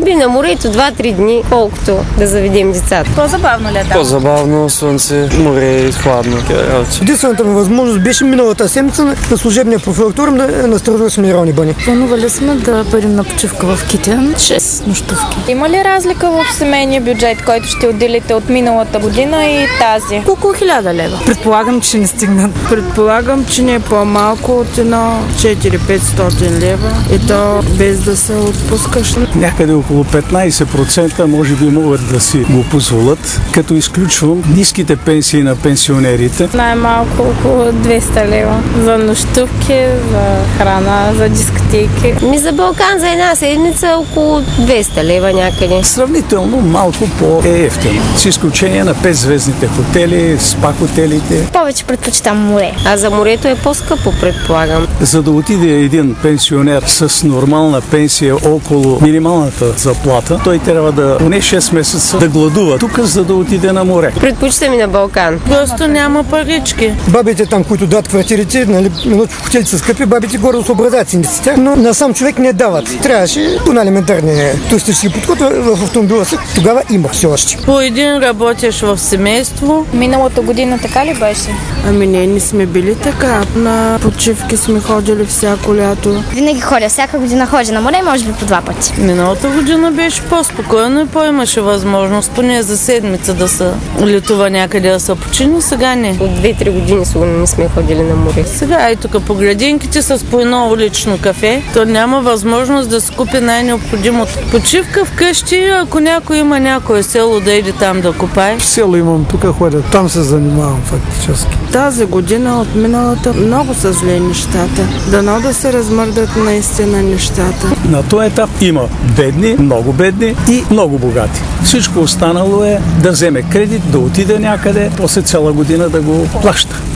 би на морето 2-3 дни, колкото да заведем децата. По-забавно ли е там? По-забавно, слънце, море и хладно. Единствената ми възможност беше миналата седмица на служебния профилактур на Староза Смирални бани. Планували сме да бъдем на почивка в Китен, 6 нощувки. Има ли разлика в семейния бюджет, който ще отделите от миналата година и тази? Около 1000 лева. Предполагам, че не стигнат. Предполагам, че не е по-малко от едно 400-500 лева и то без да се отпускаш. Някъде около 15% може би могат да си го позволят, като изключвам ниските пенсии на пенсионерите. Най-малко около 200 лева за нощувки, за храна, за дискотеки. За Балкан за една седмица около 200 лева някъде. Сравнително малко по-ефтино. С изключение на 5-звездните хотели, спа-хотелите. Повече предпочитам море. А за морето е по-скъпо, предполагам. За да отиде един пенсионер с нормална пенсия около минималната заплата, той трябва да поне 6 месеца да гладува тук, за да отиде на море. Предпочитам и на Балкан. Просто няма парички. Бабите там, които дадат квартирите, минути в хотелите са скъпи, бабите горе съобразят с тях, но на сам човек не дават. Трябваше по елементарния туристически подход в автомобила си. Тогава има все още. По един работиш в семейство. Миналата година така ли беше? Ами не сме били така. На почивки сме ходили всяко лято. Винаги ходя, всяка година ходя на море, може би по 2 пъти. Миналата година беше по-спокойно и по-имаше възможност поне за седмица да се летува някъде да се почини. Сега не. От 2-3 години сигурно не сме ходили на море. Сега и тук по градинките с по едно улично кафе, то няма възможност да се купи най-необходимото. Почивка вкъщи, ако някой има някое село да иде там да купае. В село имам, тук ходя, там се занимавам фактически. Тази година от миналата много са зле нещата. Дано да се размърдат наистина нещата. На този етап има бедни, много бедни и много богати. Всичко останало е да вземе кредит, да отиде някъде, после цяла година да го плаща.